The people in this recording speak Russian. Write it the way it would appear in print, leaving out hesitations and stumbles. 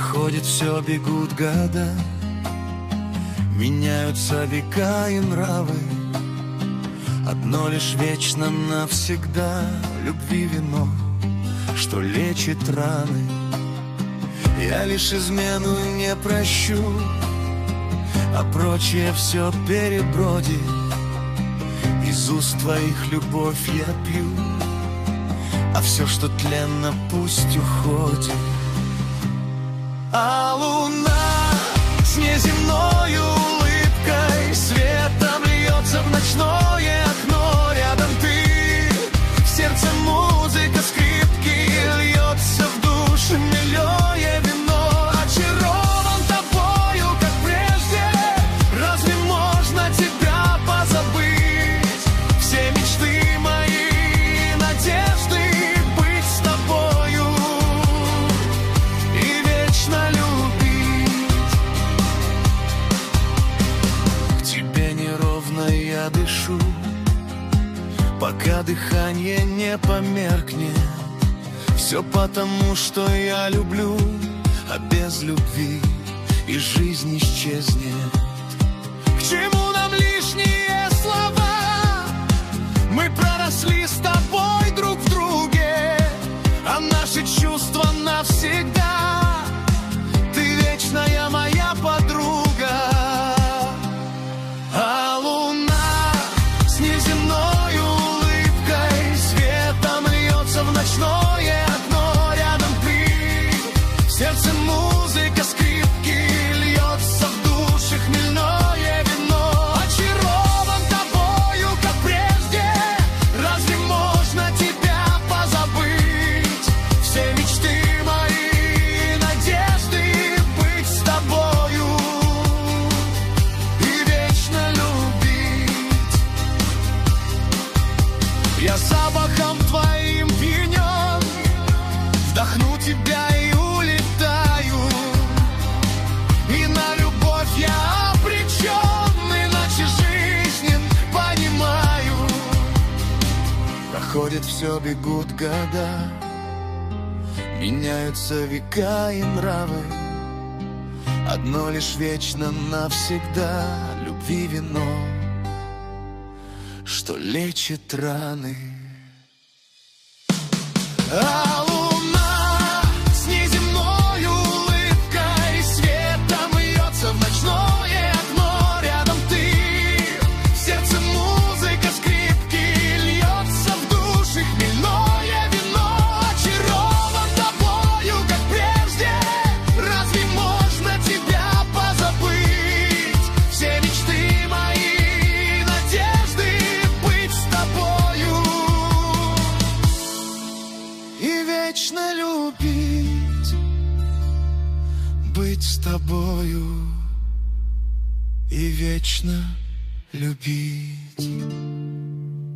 Проходит все, бегут года, меняются века и нравы. Одно лишь вечно навсегда — любви вино, что лечит раны. Я лишь измену не прощу, а прочее все перебродит. Из уст твоих любовь я пью, а все, что тленно, пусть уходит. А луна с неземной улыбкой светом льется в ночное окно. Рядом ты, в сердце музыка скрипки, льется в душу милое вино. Очарован тобою, как прежде, разве можно тебя позабыть? Все мечты мои, надежды быть с тобою и вечно любить. К тебе неровно я дышу, пока дыхание не померкнет. Все потому, что я люблю, а без любви и жизнь исчезнет. К чему нам лишние слова? Мы проросли с тобой друг в друге, а наши чувства навсегда. Ты вечная моя подруга. А луна с неземной улыбкой светом льется в ночное окно. Рядом ты, в сердце музыка скрипки, льется в душе хмельное вино. Очарован тобою, как прежде, разве можно тебя позабыть? Все мечты мои, надежды быть с тобою и вечно любить. Я запахом твоим пьянен, вдохну тебя и улетаю. И на любовь я обречен, иначе жизнен, понимаю. Проходит все, бегут года, меняются века и нравы. Одно лишь вечно навсегда — любви вино, что лечит раны. А луна с неземной улыбкой светом льется в ночное окно. Рядом ты, в сердце музыка скрипки, льется в душе хмельное вино. Очарован тобою, как прежде, разве можно тебя позабыть? Все мечты мои, надежды быть с тобою и вечно любить, быть с тобою и вечно любить.